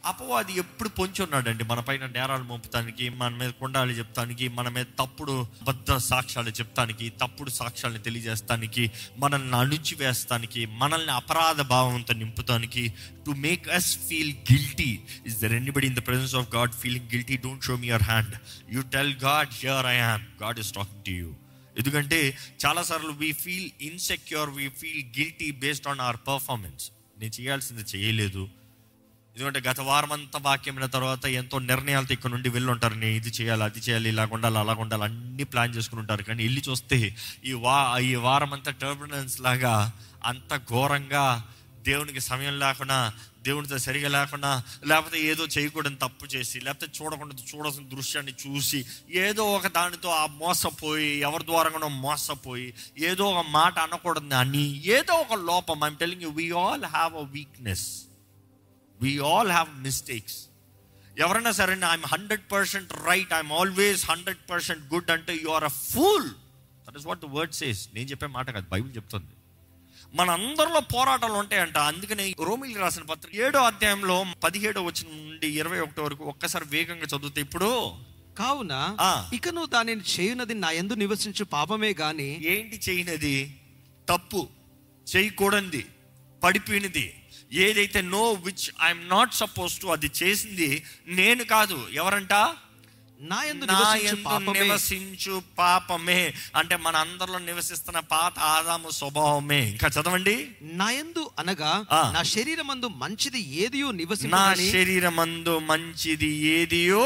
అపవాది ఎప్పుడు పొంచి ఉన్నాడండి మన పైన నేరాలు మోపుతానికి, మన మీద కొండాలు చెప్తానికి, మన మీద తప్పుడు అబద్ధ సాక్ష్యాలు చెప్తానికి, తప్పుడు సాక్ష్యాలను తెలియజేస్తానికి, మనల్ని అణుచివేస్తానికి, మనల్ని అపరాధ భావంతో నింపుతానికి, to make us feel guilty. Is there anybody in the presence of God feeling guilty? Don't show me your hand. You tell God, here I am. God is talking to you. ఎందుకంటే చాలాసార్లు we feel insecure, we feel guilty based on our performance. నేను చేయాల్సింది చేయలేదు, ఎందుకంటే గత వారం అంతా వాక్యం అయిన తర్వాత ఎంతో నిర్ణయాలతో ఇక్కడ నుండి వెళ్ళి ఉంటారు. నేను ఇది చేయాలి, అది చేయాలి, ఇలాగ ఉండాలి, అలాగ ఉండాలి, అన్ని ప్లాన్ చేసుకుని ఉంటారు. కానీ వెళ్ళి చూస్తే ఈ వారం అంతా టర్బులెన్స్ లాగా, అంత ఘోరంగా, దేవునికి సమయం లేకుండా, దేవునితో సరిగా లేకుండా, లేకపోతే ఏదో చేయకూడని తప్పు చేసి, లేకపోతే చూడాల్సిన దృశ్యాన్ని చూసి, ఏదో ఒక దానితో మోసపోయి, ఎవరి ద్వారాగానో మోసపోయి, ఏదో ఒక మాట అనకూడదు అని, ఏదో ఒక లోపం. I'm telling you, we all have a weakness, we all have mistakes. ఎవరైనా సరే I'm 100% right, I'm always 100% good అంటే you are a fool. That is what the word says. నేను చెప్పే మాట కాదు, బైబిల్ చెప్తుంది. మన అందరిలో పోరాటాలు ఉంటాయంట. అందుకనే రోమీయులకు రాసిన పత్రిక 7వ అధ్యాయంలో 17వ వచనం నుండి 21 వరకు ఒక్కసారి వేగంగా చదివితే, ఇప్పుడు కావున ఇకను దానిని చేయునది నా యందు నివసించు పాపమే గాని. ఏంటి చేయనది? తప్పు, చేయకూడనిది, పడిపోయినది, ఏదైతే no which I'm not suppose to, అది చేసింది నేను కాదు. ఎవరంట? నా యందు నివసించు పాపమే. అంటే మన అందరిలో నివసిస్తున్న పాత ఆదాము స్వభావమే. ఇంకా చదవండి. నా యందు అనగా నా శరీరమందు మంచిది ఏదియో నా శరీరమందు మంచిది ఏదియో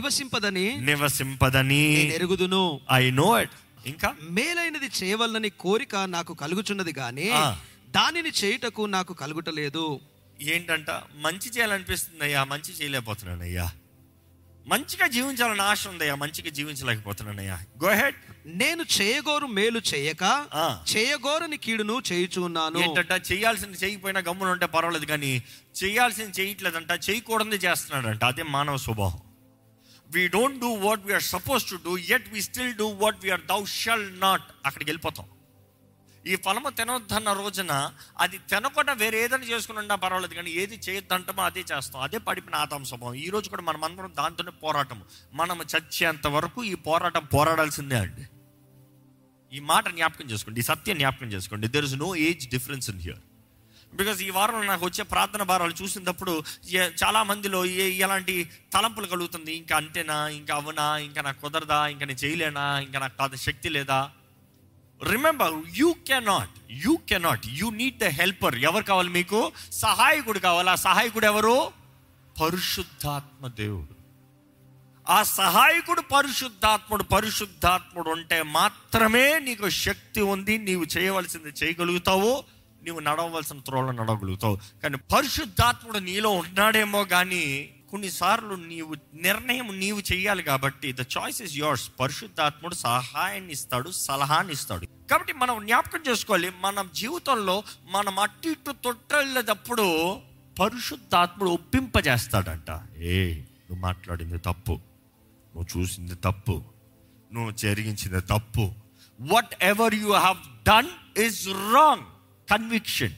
నివసింపదని ఎరుగుదును. I know it. ఇంకా మేలైనది చేయవలనని కోరిక నాకు కలుగుచున్నది గానీ దానిని చేయుటకు నాకు కలుగుటలేదు. ఏంటంట? మంచి చేయాలనిపిస్తుందయ్యా, మంచి చేయలేకపోతున్నానయ్యా. మంచిగా జీవించాలని ఆశ ఉందయ్యా, మంచిగా జీవించలేకపోతున్నానయ్యా. Go head. నేను చేయగోరు మేలు చేయక చేయగోరని కీడును చేయుచున్నాను. ఏంటంట? చేయాల్సింది చేయకపోయినా గమ్మున ఉంటే పర్వాలేదు, కానీ చేయాల్సింది చేయట్లేదంట, చేయకూడదు చేస్తున్నాడంట. అదే మానవ స్వభావం. We don't do what we are supposed to do, yet we still do what we are thou shall not. అక్కడికి వెళ్ళిపోతాం. ఈ ఫలము తినొద్దన్న రోజున అది తినకుండా వేరే ఏదైనా చేసుకుని ఉన్నా పర్వాలేదు, కానీ ఏది చేయొద్దంటామో అదే చేస్తాం. అదే పడిపోయిన ఆదాము స్వభావం. ఈ రోజు కూడా మనం అందరం దాంతోనే పోరాటం. మనం చచ్చేంత వరకు ఈ పోరాటం పోరాడాల్సిందే అండి. ఈ మాట జ్ఞాపకం చేసుకోండి, ఈ సత్యం జ్ఞాపకం చేసుకోండి. There is no age difference in here. Because ఈ వారం నాకు వచ్చే ప్రార్థన భారాలు చూసినప్పుడు చాలా మందిలో ఎలాంటి తలంపులు కలుగుతుంది. ఇంకా అంతేనా, ఇంకా అవునా, ఇంకా నాకు కుదరదా, ఇంకా నేను చేయలేనా, ఇంకా నాకు కాదు శక్తి లేదా. Remember, you cannot. You need the helper. ఎవరు కావాలి మీకు? సహాయకుడు కావాలి. ఆ సహాయకుడు ఎవరు? పరిశుద్ధాత్మ దేవుడు. ఆ సహాయకుడు పరిశుద్ధాత్ముడు ఉంటే మాత్రమే నీకు శక్తి ఉంది, నీవు చేయవలసింది చేయగలుగుతావు, నీవు నడవలసిన త్రోవలో నడవగలుగుతావు. కానీ పరిశుద్ధాత్ముడు నీలో ఉన్నాడేమో కానీ కొన్నిసార్లు నీవు చేయాలి. కాబట్టి ద చాయిస్ ఇస్ యోర్స్. పరిశుద్ధాత్ముడు సహాయాన్ని ఇస్తాడు, సలహాన్ని ఇస్తాడు. కాబట్టి మనం జ్ఞాపకం చేసుకోవాలి, మన జీవితంలో మనం అటు ఇటు తొట్టెళ్ళేటప్పుడు పరిశుద్ధాత్ముడు ఒప్పింపజేస్తాడంట. నువ్వు మాట్లాడింది తప్పు, నువ్వు చూసింది తప్పు, నువ్వు జరిగించింది తప్పు. Whatever you have done is wrong. Conviction.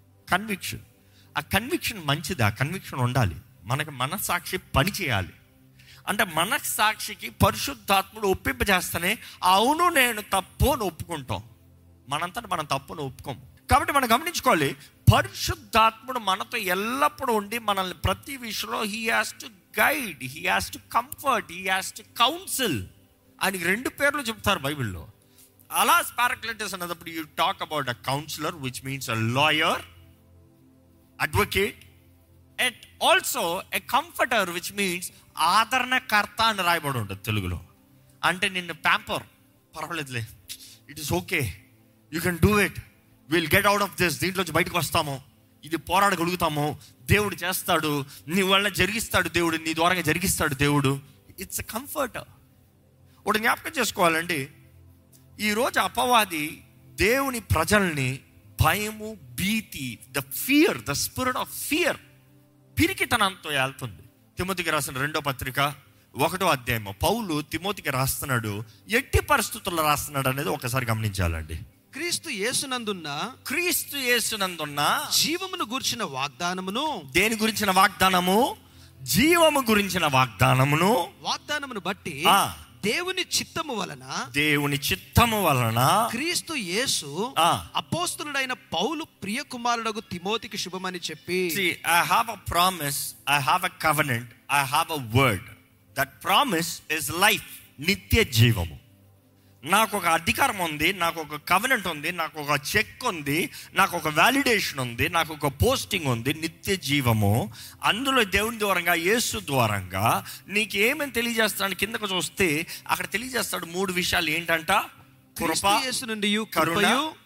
ఆ కన్విక్షన్ మంచిది. ఆ కన్విక్షన్ ఉండాలి. మనకి మనస్సాక్షి పని చేయాలి. అంటే మనస్సాక్షికి పరిశుద్ధాత్ముడు ఒప్పింపజేస్తేనే అవును నేను తప్పు అని ఒప్పుకుంటాం. మనంతట మనం తప్పును ఒప్పుకోం. కాబట్టి మనం గమనించుకోవాలి, పరిశుద్ధాత్ముడు మనతో ఎల్లప్పుడూ ఉండి మనల్ని ప్రతి విషయంలో he has to guide, he has to comfort, he has to counsel. ఆయనకి 2 పేర్లు చెప్తారు బైబిల్లో. అలాస్ పారాక్లిటస్ అన్నప్పుడు you talk about a counsellor, which means a lawyer, advocate, and also a comforter, which means ఆదరణకర్త అని రాయబడి ఉంటుంది తెలుగులో. అంటే నిన్ను ప్యాంపర్, పర్వాలేదులే, it is okay, you can do it, will get out of this, దీంట్లోంచి బయటకు వస్తాము, ఇది పోరాడగలుగుతాము, దేవుడు చేస్తాడు, నీ వల్ల జరిగిస్తాడు దేవుడు, నీ ద్వారా జరిగిస్తాడు దేవుడు. It's a comforter. ఒకటి జ్ఞాపకం చేసుకోవాలండి, ఈరోజు అపవాది దేవుని ప్రజల్ని భయము, భీతి, ద స్పిరిట్ ఆఫ్ ఫియర్, పిరికితనంతో వెళ్తుంది. తిమోతికి రాసిన 2వ పత్రిక 1వ అధ్యాయము పౌలు తిమోతికి రాస్తున్నాడు. ఎట్టి పరిస్థితుల్లో రాస్తున్నాడు అనేది ఒకసారి గమనించాలండి. క్రీస్తు యేసునందున్న జీవమును గూర్చిన వాగ్దానమును. దేని గురించిన వాగ్దానము? జీవము గురించిన వాగ్దానమును బట్టి దేవుని చిత్తము వలన క్రీస్తు యేసు అపోస్తలుడైన పౌలు ప్రియ కుమారుడగు తిమోతికి శుభమని చెప్పి. I have a promise, I have a covenant, I have a word. That promise is life, నిత్య జీవము. నాకు ఒక అధికారం ఉంది, నాకు ఒక కవెనెంట్ ఉంది, నాకు ఒక చెక్ ఉంది, నాకు ఒక వ్యాలిడేషన్ ఉంది, నాకు ఒక పోస్టింగ్ ఉంది, నిత్య జీవము. అందులో దేవుని ద్వారంగా, యేసు ద్వారంగా నీకు ఏమని తెలియజేస్తాడు? కిందకు చూస్తే అక్కడ తెలియజేస్తాడు 3 విషయాలు. ఏంటంట? కృప, యేసు నుండి కరుణ,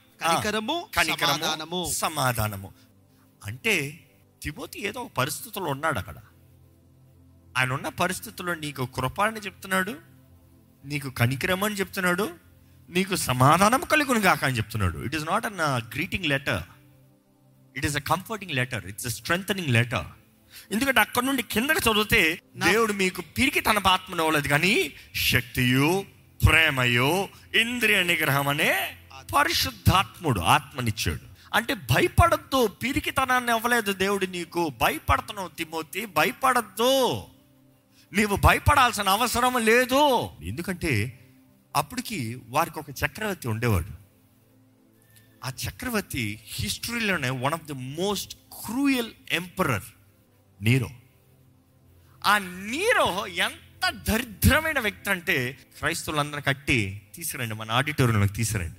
కనికరము, సమాధానము. అంటే తిమోతి ఏదో ఒక పరిస్థితుల్లో ఉన్నాడు. అక్కడ ఆయన ఉన్న పరిస్థితుల్లో నీకు కృప అని చెప్తున్నాడు, నీకు కనికరం అని చెప్తున్నాడు, నీకు సమాధానం కలుగును గాక అని చెప్తున్నాడు. It is not an greeting letter, it is a comforting letter, it's a strengthening letter. ఎందుకంటే అక్కడ నుండి కిందకి చదివితే దేవుడు మీకు పిరికి తన ఆత్మను ఇవ్వలేదు, కానీ శక్తియు, ప్రేమయు, ఇంద్రియ నిగ్రహం అనే పరిశుద్ధాత్ముడు ఆత్మనిచ్చాడు. అంటే భయపడద్దు, పిరికితనాన్ని ఇవ్వలేదు దేవుడు నీకు. భయపడుతున్నావు తిమోతి, భయపడద్దు, నీవు భయపడాల్సిన అవసరం లేదు. ఎందుకంటే అప్పటికి వారికి ఒక చక్రవర్తి ఉండేవాడు. ఆ చక్రవర్తి హిస్టరీలోనే one of the most cruel emperor Nero. ఆ నీరో ఎంత దరిద్రమైన వ్యక్తి అంటే క్రైస్తవులందరూ కట్టి తీసుకురండి, మన ఆడిటోరియంలోకి తీసుకురండి,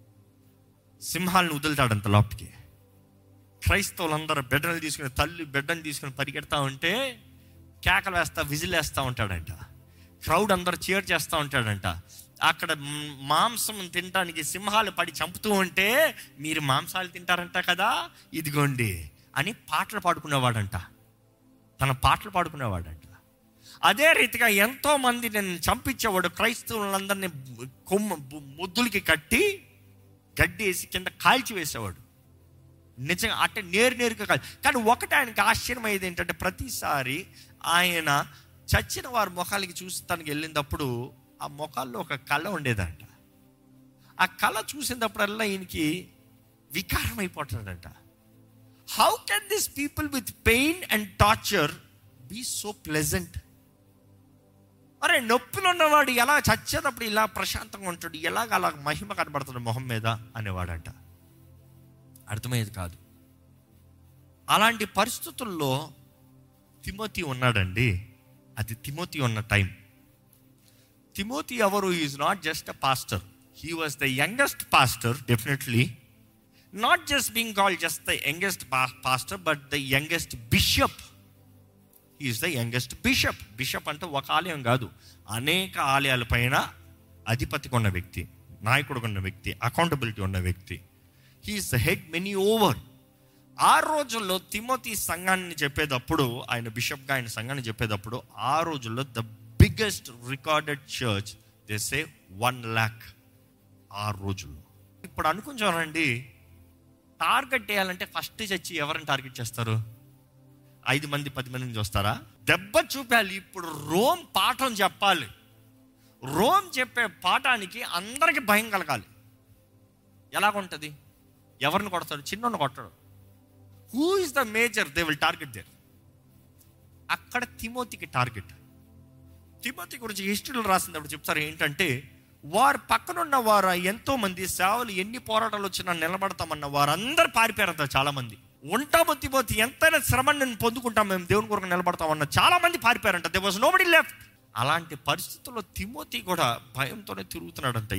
సింహాలను వదులుతాడంత లోపలికి. క్రైస్తవులందరూ బిడ్డను తీసుకుని, తల్లి బిడ్డను తీసుకుని పరిగెడతా ఉంటే కేకలు వేస్తా, విజిల్ వేస్తూ ఉంటాడంట. క్రౌడ్ అందరూ చీర్ చేస్తూ ఉంటాడంట. అక్కడ మాంసం తినడానికి సింహాలు పడి చంపుతూ ఉంటే, మీరు మాంసాలు తింటారంట కదా, ఇదిగోండి అని పాటలు పాడుకునేవాడంట. తన పాటలు పాడుకునేవాడంట. అదే రీతిగా ఎంతో మంది నేను చంపించేవాడు. క్రైస్తవులందరినీ ముద్దులకి కట్టి గడ్డి వేసి కింద కాల్చి వేసేవాడు. నిజంగా అంటే నేరుగా కాదు. కానీ ఒకటి ఆయనకి ఆశ్చర్యం అయ్యేది ఏంటంటే, ప్రతిసారి ఆయన చచ్చిన వారి ముఖాలకి చూసి తనకి వెళ్ళినప్పుడు ఆ ముఖాల్లో ఒక కళ ఉండేదంట. ఆ కళ చూసినప్పుడల్లా ఈయనకి వికారం అయిపోతాడంట. How can this people with pain and torture be so pleasant? అరే, నొప్పిలో ఉన్నవాడు ఎలా చచ్చేటప్పుడు ఇలా ప్రశాంతంగా ఉంటాడు, ఎలాగ అలా మహిమ కనబడుతుంది మొహం మీద అనేవాడంట. అర్థమయ్యేది కాదు. అలాంటి పరిస్థితుల్లో తిమోతి ఉన్నాడండి. అది తిమోతి ఉన్న టైం. తిమోతి ఎవరు? Is not just a pastor, he was the youngest pastor, definitely. Not just being called just the youngest pastor, but the youngest bishop. Is the youngest bishop. Bishop అంటే ఒక ఆలయం కాదు, అనేక ఆలయాల పైన అధిపతిగా ఉన్న వ్యక్తి, నాయకుడుగా ఉన్న వ్యక్తి, అకౌంటబిలిటీ ఉన్న వ్యక్తి. He is the head many over. ఆ రోజుల్లో తిమోతి సంఘాన్ని చెప్పేటప్పుడు, ఆయన బిషప్గా ఆయన సంఘాన్ని చెప్పేటప్పుడు, ఆ రోజుల్లో the biggest recorded church they say 1 lakh. ఆ రోజుల్లో. ఇప్పుడు అనుకుంటానండి, టార్గెట్ చేయాలంటే ఫస్ట్ చచ్చి ఎవరిని టార్గెట్ చేస్తారు? 5 మంది 10 మందిని చూస్తారా? దెబ్బ చూపాలి. ఇప్పుడు రోమ్ పాఠం చెప్పాలి. రోమ్ చెప్పే పాఠానికి అందరికి భయం కలగాలి. ఎలాగుంటుంది? ఎవరిని కొడతాడు? చిన్నోని కొట్టాడు. Who is the major? They will target there. అక్కడ తిమోతికి టార్గెట్. తిమోతి గురించి హిస్టరీలో రాసినప్పుడు చెప్తారు ఏంటంటే, వారు పక్కనున్న వారు ఎంతో మంది సేవలు, ఎన్ని పోరాటాలు వచ్చినా నిలబడతామన్న వారందరూ పారిపోయారంట. చాలా మంది ఉంటాము తిమోతి, ఎంతైనా శ్రమను నేను పొందుకుంటాం, మేము దేవుని కొరకు నిలబడతామన్న చాలా మంది పారిపోయారంట. They was nobody left. అలాంటి పరిస్థితుల్లో తిమోతి కూడా భయంతోనే తిరుగుతున్నాడంట.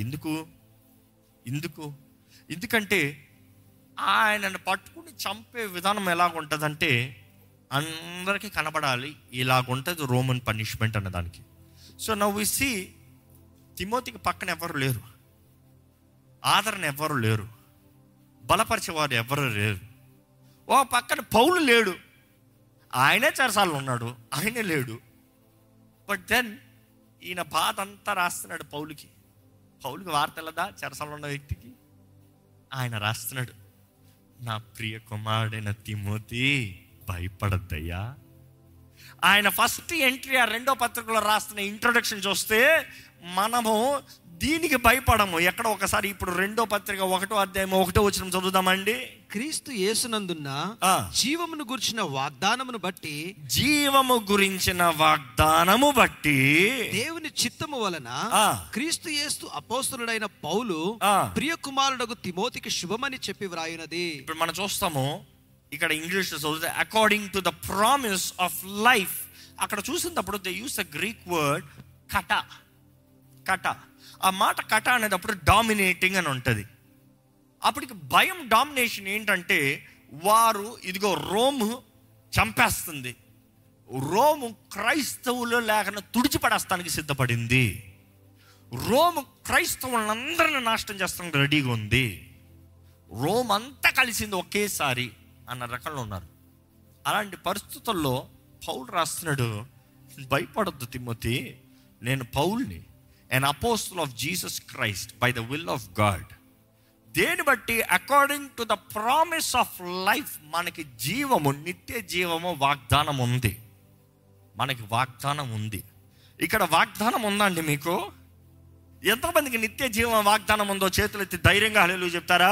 ఎందుకంటే ఆయనను పట్టుకుని చంపే విధానం ఎలాగుంటుందంటే, అందరికీ కనబడాలి, ఇలాగుంటుంది రోమన్ పనిష్మెంట్ అన్నదానికి. సో నౌ వి సీ తిమోతికి పక్కన ఎవరు లేరు, ఆదరణ ఎవరు లేరు, బలపరిచేవారు ఎవరు లేరు. ఓ పక్కన పౌలు లేడు, ఆయనే చెరసాలలో ఉన్నాడు, ఆయనే లేడు. బట్ దెన్ ఈయన బాధ అంతా రాస్తున్నాడు పౌలుకి. వార్త వెళ్ళదా చెరసాలలో ఉన్న వ్యక్తికి? ఆయన రాస్తున్నాడు, నా ప్రియ కుమారుడైన తిమోతి, భయపడద్దయ్యా. ఆయన ఫస్ట్ ఎంట్రీ ఆ 2వ పత్రికలో రాస్తున్న ఇంట్రొడక్షన్ చూస్తే, మనము దీనికి భయపడము. ఎక్కడ ఒకసారి ఇప్పుడు 2వ పత్రిక 1వ అధ్యాయం 1వ వచనం చదువుదామండి. క్రీస్తు యేసునందున్న జీవమును గురించిన వాగ్దానమును బట్టి, జీవము గురించిన వాగ్దానము బట్టి దేవుని చిత్తము వలన క్రీస్తు యేసు అపోస్తలుడైన పౌలు ప్రియ కుమారుడగు తిమోతికి శుభమని చెప్పి వ్రాయునది. ఇప్పుడు మనం చూస్తాము ఇక్కడ ఇంగ్లీష్ చదివితే according to the promise of life. అక్కడ చూసినప్పుడు they use a Greek word kata. Kata, ఆ మాట కట అనేటప్పుడు డామినేటింగ్ అని ఉంటుంది. అప్పటికి భయం, డామినేషన్ ఏంటంటే వారు ఇదిగో రోము చంపేస్తుంది, రోము క్రైస్తవులు లేకుండా తుడిచిపడేస్తానికి సిద్ధపడింది, రోము క్రైస్తవులందరిని నాశనం చేస్తానికి రెడీగా ఉంది, రోమ్ అంతా కలిసింది ఒకేసారి అన్న రకంలో ఉన్నారు. అలాంటి పరిస్థితుల్లో పౌలు రాస్తున్నాడు, భయపడొద్దు తిమోతి, నేను పౌల్ని, an apostle of Jesus Christ by the will of God. దేని బట్టి? According to the promise of life. మనకి జీవము, నిత్య జీవము వాగ్దానం ఉంది. మనకి వాగ్దానం ఉంది. ఇక్కడ వాగ్దానం ఉందండి మీకు? ఎంతమందికి నిత్య జీవం వాగ్దానం ఉందో చేతులు ఎత్తి ధైర్యంగా హల్లెలూయా చెప్తారా?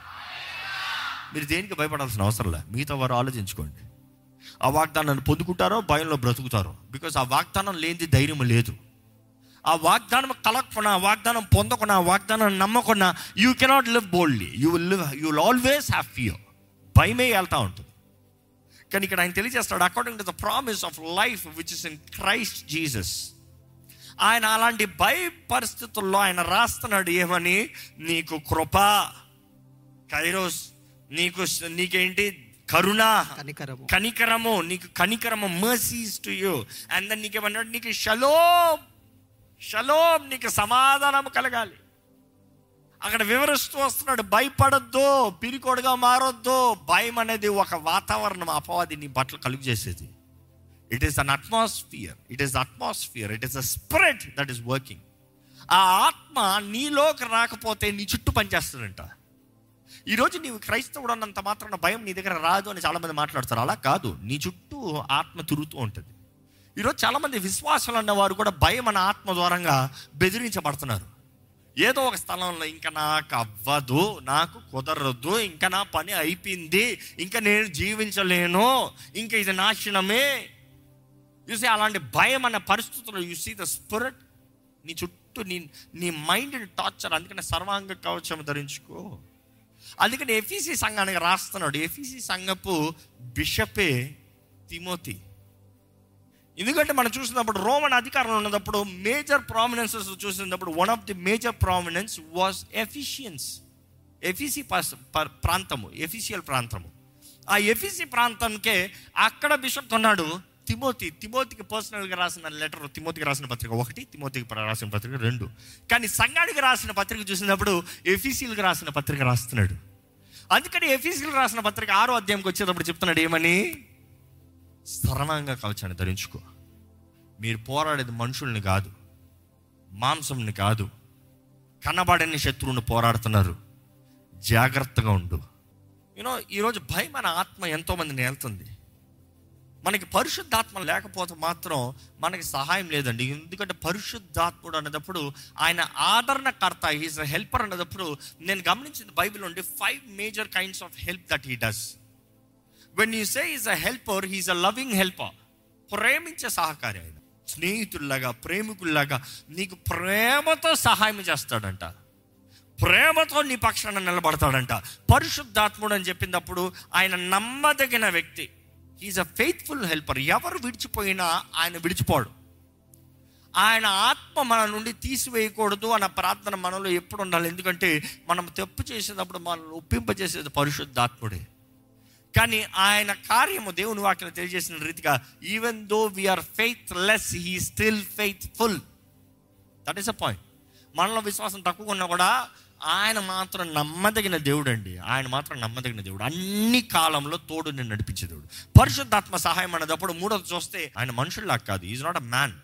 మీరు దేనికి భయపడాల్సిన అవసరం లేదు. మిగతా వారు ఆలోచించుకోండి. ఆ వాగ్దానాన్ని పొందుకుంటారో భయంలో బ్రతుకుతారో. బికాస్ ఆ వాగ్దానం లేనిది ధైర్యం లేదు. ఆ వాగ్దానం కలగకుండా, ఆ వాగ్దానం పొందకుండా, ఆ వాగ్దానం నమ్మకుండా you cannot live boldly. You will always have fear. భయమే వెళ్తూ ఉంటుంది. కానీ ఇక్కడ ఆయన తెలియజేస్తాడు according to the promise of life which is in Christ Jesus. ఆయన అలాంటి భయ పరిస్థితుల్లో ఆయన రాస్తున్నాడు ఏమని? నీకు కృప, కైరోస్, నీకేంటి? కరుణ, కనికరము, నీకు కనికరము, mercies to you. And then నీకేమన్నాడు? నీకు షలోమ్, షలోమ్, నీకు సమాధానం కలగాలి. అక్కడ వివరిస్తూ వస్తున్నాడు, భయపడొద్దు, పిరికోడుగా మారొద్దు. భయం అనేది ఒక వాతావరణం, అపవాది నీ బట్టలు కలుగు చేసేది. It is an atmosphere, it is atmosphere, it is a spirit that is working. ఆ ఆత్మ నీలోకి రాకపోతే నీ చుట్టూ పనిచేస్తుందంట. ఈరోజు నీవు క్రైస్తవుడు అన్నంత మాత్రాన భయం నీ దగ్గర రాదు అని చాలామంది మాట్లాడతారు. అలా కాదు, నీ చుట్టూ ఆత్మ తిరుగుతూ ఉంటుంది. ఈరోజు చాలామంది విశ్వాసాలు అన్నవారు కూడా భయం అన్న ఆత్మ ద్వారంగా బెదిరించబడుతున్నారు. ఏదో ఒక స్థలంలో ఇంకా నాకు అవ్వదు, నాకు కుదరదు, ఇంకా నా పని అయిపోయింది, ఇంకా నేను జీవించలేను, ఇంకా ఇది నాశనమే. చూసి అలాంటి భయం అనే పరిస్థితుల్లో యు సీ ద స్పిరిట్ నీ చుట్టూ, నీ మైండ్ని టార్చర్. అందుకని సర్వాంగ కవచం ధరించుకో. అందుకని ఎఫీసీ సంఘానికి రాస్తున్నాడు. ఎఫీసీ సంఘపు బిషపే తిమోతి. ఎందుకంటే మనం చూసినప్పుడు రోమన్ అధికారంలో ఉన్నప్పుడు మేజర్ ప్రామినెన్సెస్ చూసినప్పుడు one of the major prominence was Ephesians. ఎఫీసీ ప్రాంతము, ఎఫీషియల్ ప్రాంతము. ఆ ఎఫీసీ ప్రాంతంకే అక్కడ బిషప్ ఉన్నాడు తిమోతికి పర్సనల్గా రాసిన లెటర్, తిమోతికి రాసిన పత్రిక 1, తిమోతికి రాసిన పత్రిక 2. కానీ సంఘానికి రాసిన పత్రిక చూసినప్పుడు ఎఫీసీలకు రాసిన పత్రిక రాస్తున్నాడు. అందుకని ఎఫీసీలకు రాసిన పత్రిక 6వ అధ్యాయంకి వచ్చేటప్పుడు చెప్తున్నాడు ఏమని? సర్వాంగ కవచాన్ని ధరించుకో. మీరు పోరాడేది మనుషుల్ని కాదు, మాంసంని కాదు, కనబడని శత్రువుని పోరాడుతున్నారు. జాగ్రత్తగా ఉండు. ఈరోజు భయం అనే ఆత్మ ఎంతో మందిని వెళ్తుంది. మనకి పరిశుద్ధాత్మ లేకపోతే మాత్రం మనకి సహాయం లేదండి. ఎందుకంటే పరిశుద్ధాత్ముడు అనేటప్పుడు ఆయన ఆదరణకర్త, హీస్ అ హెల్పర్ అనేటప్పుడు నేను గమనించింది బైబిల్ నుండి 5 major kinds of help that he does. When you say is a helper, he's a loving helper. ప్రేమించే సహకారి ఆయన. స్నేహితుల్లాగా, ప్రేమికుల్లాగా నీకు ప్రేమతో సహాయం చేస్తాడంట, ప్రేమతో నీ పక్షాన నిలబడతాడంట. పరిశుద్ధాత్ముడు అని చెప్పినప్పుడు ఆయన నమ్మదగిన వ్యక్తి. He is a faithful helper. ఎవరు విడిచిపోయినా ఆయన విడిచిపోడు. ఆయన ఆత్మ మన నుండి తీసివేయకూడదు అన్న ప్రార్థన మనలో ఎప్పుడు ఉండాలి. ఎందుకంటే మనం తప్పు చేసేటప్పుడు మనల్ని ఒప్పింపజేసేది పరిశుద్ధాత్ముడే. కానీ ఆయన కార్యము దేవుని వాక్యం తెలియజేసిన రీతిగా even though we are faithless, he still faithful. That is a point. మనలో విశ్వాసం తక్కువ ఉన్నా కూడా ఆయన మాత్రం నమ్మదగిన దేవుడు అండి. ఆయన మాత్రం నమ్మదగిన దేవుడు, అన్ని కాలంలో తోడు నేను నడిపించే దేవుడు. పరిశుద్ధాత్మ సహాయం అనేటప్పుడు మూడోది చూస్తే ఆయన మనుషుల్లా కాదు. Is not a man.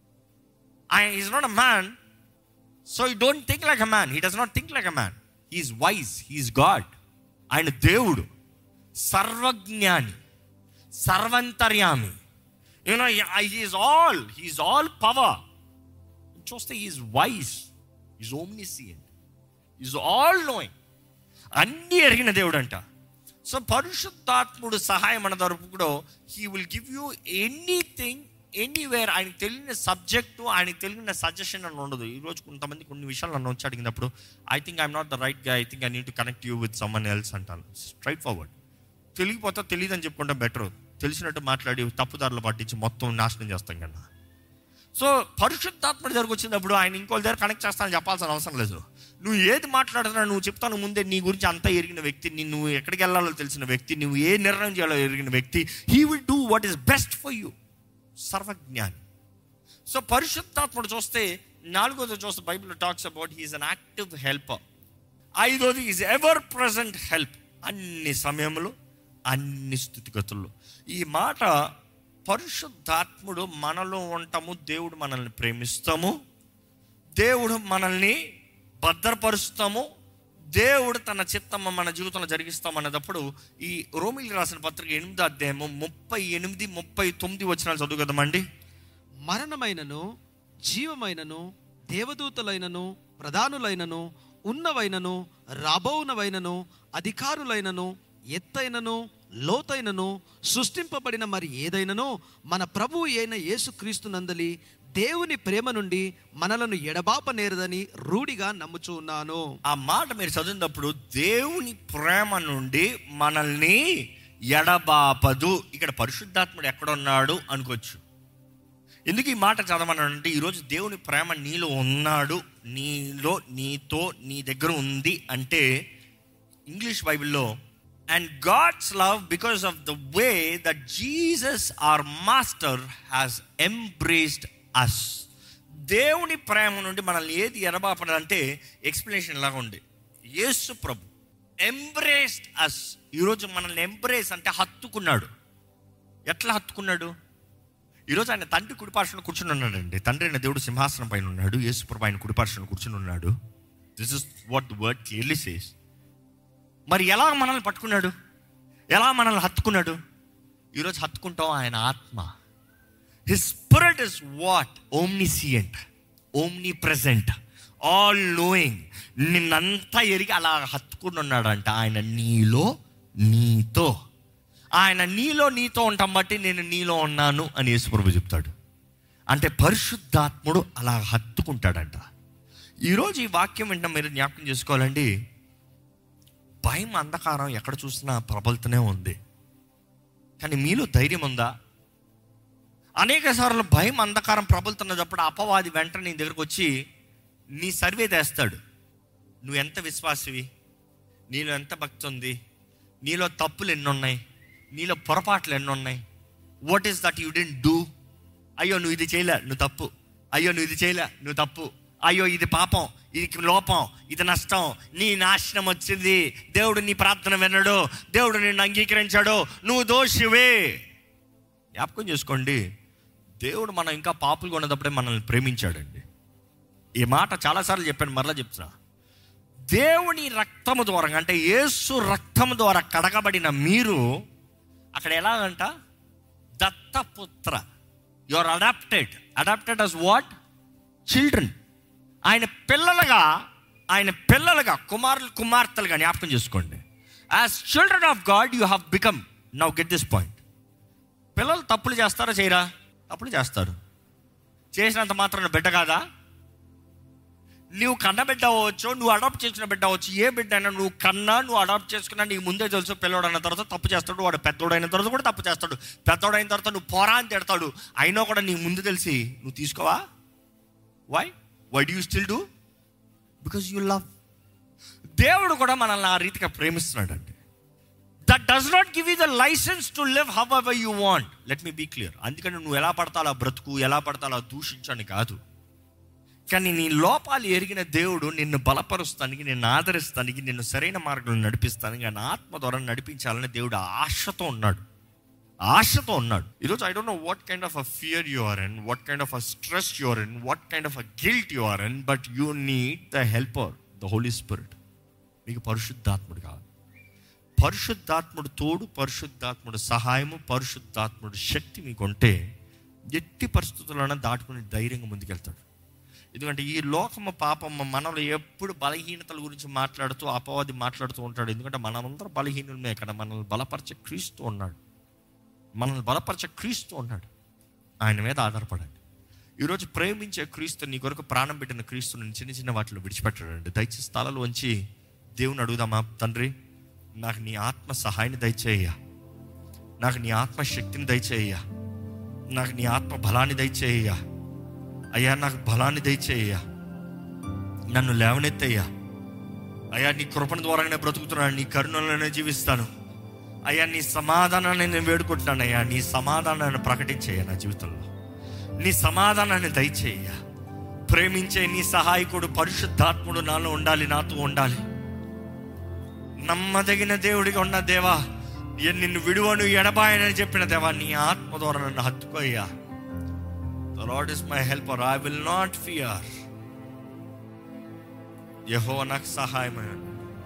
ఆయన is not a man, so you don't think like a man. He does not think like a man. He's wise, he's God. ఆయన దేవుడు, సర్వజ్ఞాని, సర్వంతర్యామి. He's all power. చూస్తే he's wise. Is omniscient, is all knowing. అన్నీ ఎరిగిన దేవుడు అంట. So పరిశుద్ధాత్ముడు సహాయం అన్న తరపులో he will give you anything anywhere. ఆయనకు తెలియని సబ్జెక్టు, ఆయనకు తెలియని సజెషన్ అని ఉండదు. ఈరోజు కొంతమంది కొన్ని విషయాలు నన్ను వచ్చి అడిగినప్పుడు I think I'm not the right గా, I think I need to connect you with someone else అంటాను. Straight forward. తెలియకపోతే తెలియదు అని చెప్పుకుంటే బెటర్. తెలిసినట్టు మాట్లాడి తప్పుదారులు పట్టించి మొత్తం నాశనం చేస్తాం కన్నా. సో పరిశుద్ధాత్మ దగ్గరకు వచ్చినప్పుడు ఆయన ఇంకోళ్ళ దగ్గర కనెక్ట్ చేస్తానని చెప్పాల్సిన అవసరం లేదు. నువ్వు ఏది మాట్లాడుతున్నా నువ్వు చెప్తాను ముందే. నీ గురించి అంతా ఎరిగిన వ్యక్తి, నువ్వు ఎక్కడికి వెళ్ళాలో తెలిసిన వ్యక్తి, నువ్వు ఏ నిర్ణయం చేయాలో ఎరిగిన వ్యక్తి. He will do what is best for you. సర్వజ్ఞాని. సో పరిశుద్ధాత్ముడు చూస్తే 4వ చూస్తే Bible talks about he is an active helper. 5వది ఈజ్ ఎవర్ ప్రెజెంట్ హెల్ప్. అన్ని సమయంలో, అన్ని స్థితిగతుల్లో. ఈ మాట పరిశుద్ధాత్ముడు మనలో ఉంటాము, దేవుడు మనల్ని ప్రేమిస్తాము, దేవుడు మనల్ని భద్రపరుస్తాము, దేవుడు తన చిత్తము మన జీవితంలో జరిగిస్తామన్నప్పుడు ఈ రోమీయులకు రాసిన పత్రిక 8వ అధ్యాయము 38, 39 వచనాలు చదువు కదమండి. మరణమైనను జీవమైనను దేవదూతలైనను ప్రధానులైనను ఉన్నవైనను రాబోవునవైనను అధికారులైనను ఎత్తైనను లోతైనను సృష్టింపబడిన మరి ఏదైనను మన ప్రభువు అయిన యేసుక్రీస్తు నందలి దేవుని ప్రేమ నుండి మనలను ఎడబాపనేరదని రూఢిగా నమ్ముచూ ఉన్నాను. ఆ మాట మీరు చదివినప్పుడు దేవుని ప్రేమ నుండి మనల్ని ఎడబాపదు. ఇక్కడ పరిశుద్ధాత్ముడు ఎక్కడున్నాడు అనుకోవచ్చు. ఎందుకు ఈ మాట చదవమనంటే ఈరోజు దేవుని ప్రేమ నీలో ఉన్నాడు, నీలో, నీతో, నీ దగ్గర ఉంది అంటే ఇంగ్లీష్ బైబిల్లో and God's love because of the way that Jesus our master has embraced us. దేవుని ప్రేమ నుండి మనల్ని ఏది ఎడబాపడంటే ఎక్స్ప్లెనేషన్ లాగా ఉంది. యేసు ప్రభు ఎంబ్రేస్డ్ అస్. ఈరోజు మనల్ని ఎంబ్రేస్ అంటే హత్తుకున్నాడు. ఎట్లా హత్తుకున్నాడు? ఈరోజు ఆయన తండ్రి కుడిపార్శ్వన కూర్చుని ఉన్నాడండి. తండ్రి అయిన దేవుడు సింహాసనం పైన ఉన్నాడు, యేసు ప్రభు ఆయన కుడిపార్శ్వన కూర్చుని ఉన్నాడు. This is what the word clearly says. మరి ఎలా మనల్ని పట్టుకున్నాడు, ఎలా మనల్ని హత్తుకున్నాడు? ఈరోజు హత్తుకుంటాం ఆయన ఆత్మ. His spirit is what? Omniscient, omnipresent, all knowing. నిన్నంతా ఎరిగి అలా హత్తుకుని ఉన్నాడంట ఆయన నీలో, నీతో. ఆయన నీలో, నీతో ఉంటాం బట్టి నేను నీలో ఉన్నాను అని యేసుప్రభు చెప్తాడు. అంటే పరిశుద్ధాత్ముడు అలా హత్తుకుంటాడంట. ఈరోజు ఈ వాక్యం వెంట మీరు జ్ఞాపకం చేసుకోవాలండి. భయం, అంధకారం ఎక్కడ చూసినా ప్రబలుతూనే ఉంది. కానీ మీలో ధైర్యం ఉందా? అనేక సార్లు భయం, అంధకారం ప్రబలుతున్నప్పుడు అపవాది వెంటనే నీ దగ్గరకు వచ్చి నీ సర్వే తెస్తాడు. నువ్వు ఎంత విశ్వాసివి, నీలో ఎంత భక్తి ఉంది, నీలో తప్పులు ఎన్నున్నాయి, నీలో పొరపాట్లు ఎన్నున్నాయి, what is that you didn't do. అయ్యో నువ్వు ఇది చేయలే, నువ్వు తప్పు. అయ్యో నువ్వు ఇది చేయలే, నువ్వు తప్పు. అయ్యో ఇది పాపం, ఇది లోపం, ఇది నష్టం, నీ నాశనం వచ్చింది, దేవుడు నీ ప్రార్థన వినడు, దేవుడు నిన్ను అంగీకరించాడు, నువ్వు దోషివే. జ్ఞాపకం చేసుకోండి, దేవుడు మనం ఇంకా పాపులుగా ఉన్నప్పుడే మనల్ని ప్రేమించాడండి. ఈ మాట చాలాసార్లు చెప్పాను, మరలా చెప్తున్నా. దేవుని రక్తము ద్వారా అంటే యేసు రక్తము ద్వారా కడగబడిన మీరు అక్కడ ఎలాగంట? దత్తపుత్ర. You are adopted as what? Children. ఆయన పిల్లలుగా కుమారులు, కుమార్తెలుగా జ్ఞాపకం చేసుకోండి. As children of God you have become. Now get this point. పిల్లలు తప్పులు చేస్తారా చేయరా? తప్పులు చేస్తారు. చేసినంత మాత్రాన బిడ్డ కాదా? నువ్వు కన్న బిడ్డ అవ్వచ్చు, నువ్వు అడాప్ట్ చేసుకున్న బిడ్డ అవ్వచ్చు. ఏ బిడ్డ అయినా నువ్వు కన్నా, నువ్వు అడాప్ట్ చేసుకున్నా, నీకు ముందే తెలుసు పిల్లడు అయిన తర్వాత తప్పు చేస్తాడు, వాడు పెద్దోడైన తర్వాత కూడా తప్పు చేస్తాడు, పెద్దోడైన తర్వాత నువ్వు పోరా అని తిడతాడు. అయినా కూడా నీకు ముందు తెలిసి నువ్వు తీసుకోవా? Why do you still do? Because you love. దేవుడు కూడా మనల్ని ఆ రీతిగా ప్రేమిస్తున్నాడు అండి. That does not give you the license to live however you want. Let me be clear. అందుకని నువ్వు ఎలా పడతా అలా బ్రతుకు, ఎలా పడతా అలా దూషించని కాదు. కానీ నీ లోపాలు ఎరిగిన దేవుడు నిన్ను బలపరుస్తానికి, నిన్ను ఆదరిస్తానికి, నిన్ను సరైన మార్గంలో నడిపిస్తానికి, ఆయన ఆత్మ ద్వారా నడిపించాలని దేవుడు ఆశతో ఉన్నాడు. ఈరోజు I don't know what kind of a fear you are in, what kind of a stress you are in, what kind of a guilt you are in, but you need the helper, the Holy Spirit. మీకు పరిశుద్ధాత్ముడు కావాలి. పరిశుద్ధాత్ముడు తోడు, పరిశుద్ధాత్ముడు సహాయము, పరిశుద్ధాత్ముడు శక్తి మీకు ఉంటే ఎట్టి పరిస్థితుల్లోనే దాటుకుని ధైర్యంగా ముందుకెళ్తాడు. ఎందుకంటే ఈ లోకము పాపము మనలో ఎప్పుడు బలహీనతల గురించి మాట్లాడుతూ అపవాది మాట్లాడుతూ ఉంటాడు. ఎందుకంటే మనమందరం బలహీనులమే. ఇక్కడ మనల్ని బలపరిచే క్రీస్తు ఉన్నాడు. మనల్ని బలపరిచే క్రీస్తు ఉన్నాడు. ఆయన మీద ఆధారపడండి. ఈరోజు ప్రేమించే క్రీస్తు, నీ కొరకు ప్రాణం పెట్టిన క్రీస్తుని చిన్న చిన్న వాటిలో విడిచిపెట్టాడండి. దయచేసి స్థలాలు వంచి దేవుని అడుగుదామా? తండ్రి, నాకు నీ ఆత్మ సహాయాన్ని దయచేయ్యా, నాకు నీ ఆత్మ శక్తిని దయచేయ్యా, నాకు నీ ఆత్మ బలాన్ని దయచేయ్యా అయ్యా, నాకు బలాన్ని దయచేయ్యా, నన్ను లేవనెత్తయ్యా అయ్యా. నీ కృపణ ద్వారానే బ్రతుకుతున్నాను, నీ కరుణలోనే జీవిస్తాను అయ్యా. నీ సమాధానాన్ని నేను వేడుకుంటున్నాను అయ్యా. నీ సమాధానాన్ని ప్రకటించేయ్యా నా జీవితంలో. నీ సమాధానాన్ని దయచేయ్యా. ప్రేమించే నీ సహాయకుడు పరిశుద్ధాత్ముడు నాలో ఉండాలి, నాతో ఉండాలి. నమ్మదగిన దేవుడిగా ఉన్న దేవా, నిన్ను విడువను ఎడబాయనని చెప్పిన దేవా, నీ ఆత్మ ద్వారా నన్ను హత్తుకోయ్యా. The Lord is my helper, I will not fear. యెహోవా నాకు సహాయమయ్యాడు,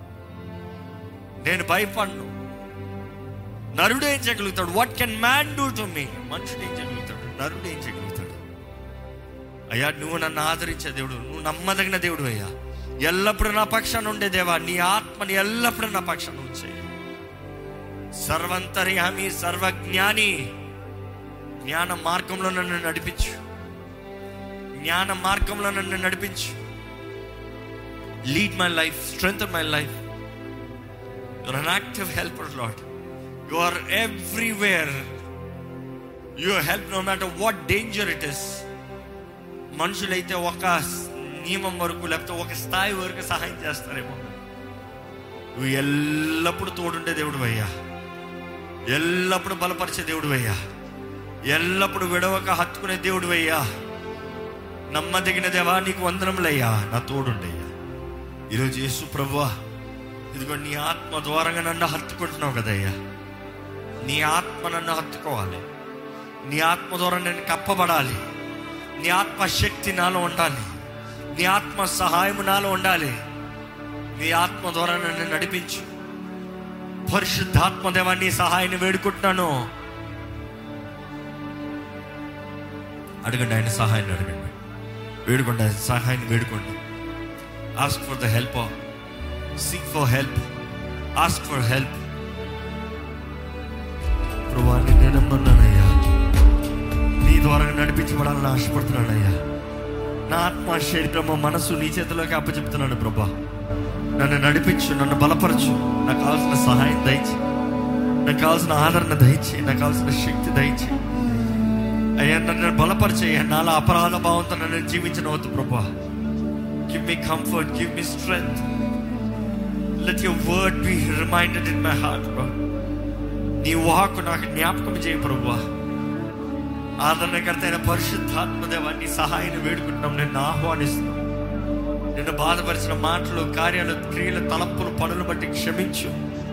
నేను భయపడను. నరుడు ఏం చేయగలుగుతాడు? What can man do to me? మనుషుడు ఏం చేయగలుగుతాడు? నరుడు ఏం చేయగలుగుతాడు? అయ్యా, నువ్వు నన్ను ఆదరించే దేవుడు, నువ్వు నమ్మదగిన దేవుడు అయ్యా. ఎల్లప్పుడూ నా పక్షాన ఉండే దేవా, నీ ఆత్మని ఎల్లప్పుడూ నా పక్షాన ఉంచేయి. సర్వంతర్యామి, సర్వజ్ఞాని, జ్ఞాన మార్గంలో నన్ను నడిపించు, జ్ఞాన మార్గంలో నన్ను నడిపించు. Lead my life, strengthen my life. You are an active helper, Lord. You are everywhere. You help no matter what danger it is. మనుషులైతే ఒక నియమం వరకు, లేకపోతే ఒక స్థాయి వరకు సహాయం చేస్తారేమో. నువ్వు ఎల్లప్పుడూ తోడుండే దేవుడు అయ్యా, ఎల్లప్పుడూ బలపరిచే దేవుడు అయ్యా, ఎల్లప్పుడూ విడవక హత్తుకునే దేవుడు అయ్యా. నమ్మదగిన దేవా, నీకు వందనములయ్యా, నా తోడుండయ్యా. ఈరోజు యేసు ప్రభువా, ఇదిగో నీ ఆత్మ ద్వారంగా నన్ను హత్తుకుంటున్నావు కదయ్యా. నీ ఆత్మ నన్ను హత్తుకోవాలి, నీ ఆత్మ ద్వారా నేను కప్పబడాలి, నీ ఆత్మ శక్తి నాలో ఉండాలి, నీ ఆత్మ సహాయము నాలో ఉండాలి. నీ ఆత్మ ద్వారా నన్ను నడిపించు. పరిశుద్ధాత్మ దేవా, నీ సహాయాన్ని వేడుకుంటున్నాను. అడగండి, ఆయన సహాయాన్ని అడగండి, వేడుకోండి, ఆయన సహాయాన్ని వేడుకోండి. Ask for the help, seek for help, ask for help. ప్రభువా, నిన్నే నమ్మన్నానయ్యా, నీ ద్వారా నడిపించబడాలని ఆశపడుతున్నానయ్యా. నా ఆత్మ, శరీరము, మనసు నీ చేతిలోకి అప్పచెప్తున్నాను ప్రభా. నన్ను నడిపించు, నన్ను బలపరచు. నాకు కావాల్సిన సహాయం దయచి, నాకు కావాల్సిన ఆదరణ దయచి, నాకు కావాల్సిన శక్తి దయచి అయ్యా. నన్ను బలపరిచయ్యా. నాలో అపరాధ భావంతో నన్ను జీవించనవద్దు ప్రభా. Give me comfort, give me strength. Let your word be reminded in my heart బ్రో. నీ వాక్కు నాకు జ్ఞాపకం చేయి ప్రభా. ఆదరణకర్త అయిన పరిశుద్ధాత్మ దేవా, నీ సహాయాన్ని వేడుకుంటున్నాం, నిన్ను ఆహ్వానిస్తున్నాం. నిన్ను బాధపరిచిన మాటలు, కార్యాలు, క్రియలు, తలంపులు, పనులు బట్టి క్షమించు.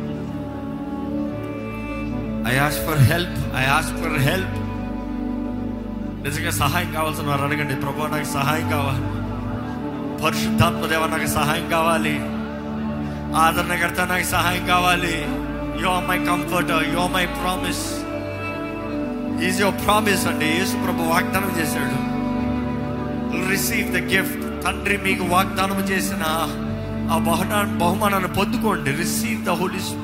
I ask for help, I ask for help. నిజంగా సహాయం కావాల్సిన వారు అడగండి, ప్రభువా నాకు సహాయం కావాలి. పరిశుద్ధాత్మ దేవా, నాకు సహాయం కావాలి. ఆదరణకర్త, నాకు సహాయం కావాలి. You are my comforter, you are my promise. Is your promise అండి. యేసు ప్రభు వాగ్దానం చేశాడు, రిసీవ్ ద గిఫ్ట్. తండ్రి మీకు వాగ్దానం చేసిన ఆ బహుమానాన్ని పొందుకోండి. Receive the Holy Spirit.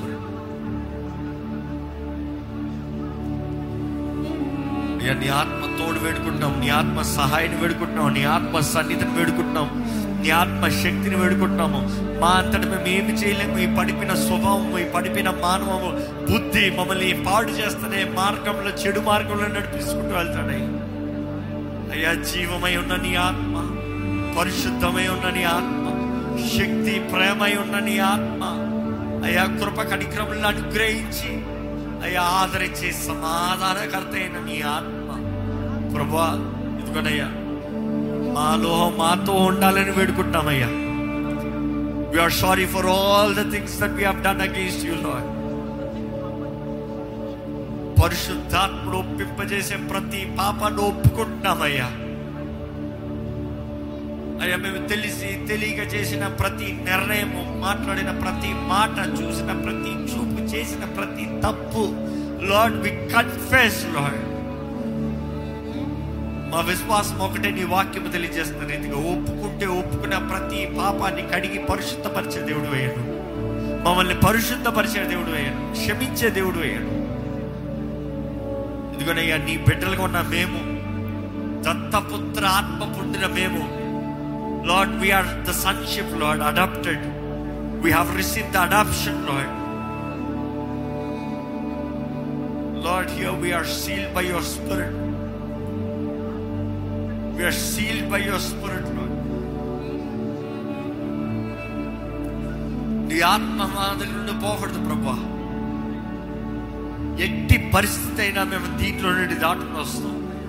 నీ ఆత్మ తోడు వేడుకుంటున్నాం, నీ ఆత్మ సహాయాన్ని వేడుకుంటున్నాం, నీ ఆత్మ సన్నిధిని వేడుకుంటున్నాం, నీ ఆత్మ శక్తిని వేడుకుంటున్నాము. మా అంతటి మేము ఏమి చేయలేము. ఈ పడిపిన స్వభావము, ఈ పడిపిన మానవము, బుద్ధి మమ్మల్ని పాడు చేస్తూనే మార్గంలో, చెడు మార్గంలో నడిపిస్తుంటూ వెళ్తాడే. అయ్యా, జీవమై ఉన్న నీ ఆత్మ, పరిశుద్ధమై ఉన్న నీ ఆత్మ, శక్తి, ప్రేమై ఉన్న నీ ఆత్మ అయ్యా, కృప కనికరములను అనుగ్రహించి అయ్యా ఆదరించి సమాధానకర్త అయిన నీ ఆత్మ ప్రభువా, ఇదిగోనయ్యా మాతో ఉండాలని వేడుకుంటున్నామయ్యా. We are sorry for all the things that we have done against you, Lord. పరిశుద్ధాత్ముడు ఒప్పింపజేసే ప్రతి పాపాన్ని ఒప్పుకుంటున్నామయ్యా. అయ్యా, మేము తెలియక చేసిన ప్రతి నిర్ణయము, మాట్లాడిన ప్రతి మాట, చూసిన ప్రతి చూపు, చేసిన ప్రతి తప్పు, లార్డ్ వి కన్ఫెస్ లార్డ్. మా విశ్వాసం ఒకటే, నీ వాక్యం తెలియజేస్తున్న రీతిగా ఒప్పుకున్న ప్రతి పాపాన్ని కడిగి పరిశుద్ధపరిచే దేవుడు అయ్యాడు. మమ్మల్ని పరిశుద్ధపరిచే దేవుడు అయ్యాడు, క్షమించే దేవుడు అయ్యాడు. ఇదిగోనయ్యా, నీ బిడ్డలుగా ఉన్న మేము, దత్తపుత్ర ఆత్మ పొందిన మేము, Lord, we are the sonship, Lord, adopted. We have received the adoption, Lord. Lord, here we are sealed by your Spirit. We are sealed by your Spirit, Lord. నీ ఆత్మ మా దగ్గర నుండి పోకూడదు ప్రభువా. ఎట్టి పరిస్థితి అయినా మేము దీంట్లో నుండి దాటుకుని వస్తాం.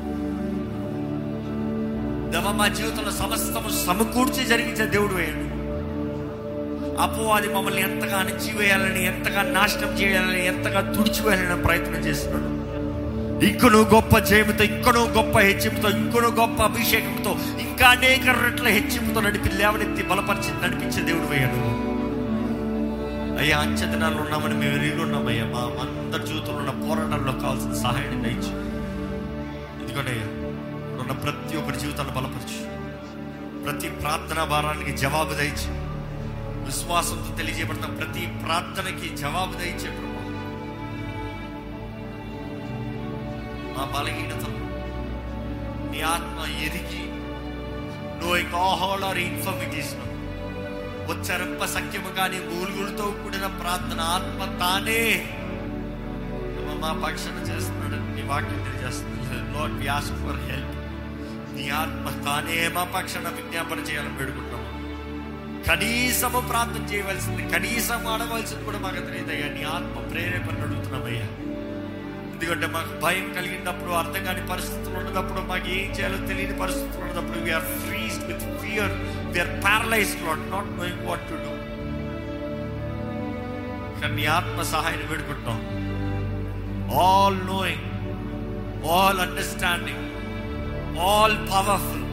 దేవా, మా జీవితంలో సమస్తము సమకూర్చి జరిగించే దేవుడు అయ్యాడు. అపవాది మమ్మల్ని ఎంతగా అణచివేయాలని, ఎంతగా నాశనం చేయాలని, ఎంతగా తుడిచివేయాలని ప్రయత్నం చేస్తున్నాడు. ఇంకనూ గొప్ప జయముతో, ఇంకనూ గొప్ప హెచ్చింపుతో, ఇంకనూ గొప్ప అభిషేకంతో, ఇంకా అనేక రెట్ల హెచ్చింపుతో లేవనెత్తి బలపరిచి నడిపించే దేవుడు అయ్యాడు. అయ్యా, అంచె దినాల్లో ఉన్నామని మేము ఎరిగి ఉన్నామయ్యా. మా అందరి జీవితంలో ఉన్న పోరాటాల్లో కావాల్సిన సహాయాన్ని దయచి, ఇదిగోనయ్యా, ఉన్న ప్రతి ఒక్కరి జీవితాన్ని బలపరచు. ప్రతి ప్రార్థనా భారానికి జవాబు దయచి, విశ్వాసంతో తెలియజేయబడుతున్న ప్రతి ప్రార్థనకి జవాబు దయచే ప్రభు. మా బలహీనతలు నీ ఆత్మ ఎరిగి, knowing all our infirmities, ఉచ్చరింప సఖ్యము కానీ మూలుగులతో కూడిన ప్రార్థన ఆత్మ తానే మా పక్షాన చేస్తున్నాడు. నీ వాక్యం తెలియజేస్తుంది. Lord, we ask for help. నీ ఆత్మ తానే మా పక్షాన విజ్ఞాపన చేయాలని వేడుకుంటున్నాము. కనీసము ప్రార్థన చేయవలసింది, కనీసం అడవలసింది కూడా మాకు తెలియదయ్యా. నీ ఆత్మ ప్రేరేపణ అడుగుతున్నామయ్యా. ఎందుకంటే మాకు భయం కలిగినప్పుడు, అర్థం కాని పరిస్థితులు ఉన్నప్పుడు, మాకు ఏం చేయాలో తెలియని పరిస్థితులు ఉన్నప్పుడు, we're freezed with fear, we're paralysed, Lord, not knowing what to do. కానీ నీ ఆత్మ సహాయాన్ని వేడుకుంటాం. All knowing, all understanding, all powerful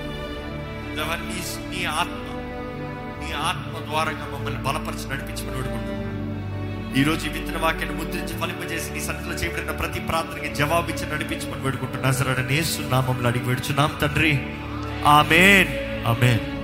నీ ఆత్మ ద్వారంగా మమ్మల్ని బలపరిచి నడిపించమని వేడుకుంటాం. ఈరోజు ఈ విత్తన వాక్యాన్ని ముద్రించి ఫలింపజేసి నీ సన్నిధిలో చేయబడిన ప్రతి ప్రార్థనకి జవాబిచ్చి నడిపించమని వేడుకుంటున్నాం. నజరేయుడైన యేసు నామములో అడిగి వేడుచున్నాం తండ్రి. ఆమేన్, ఆమేన్.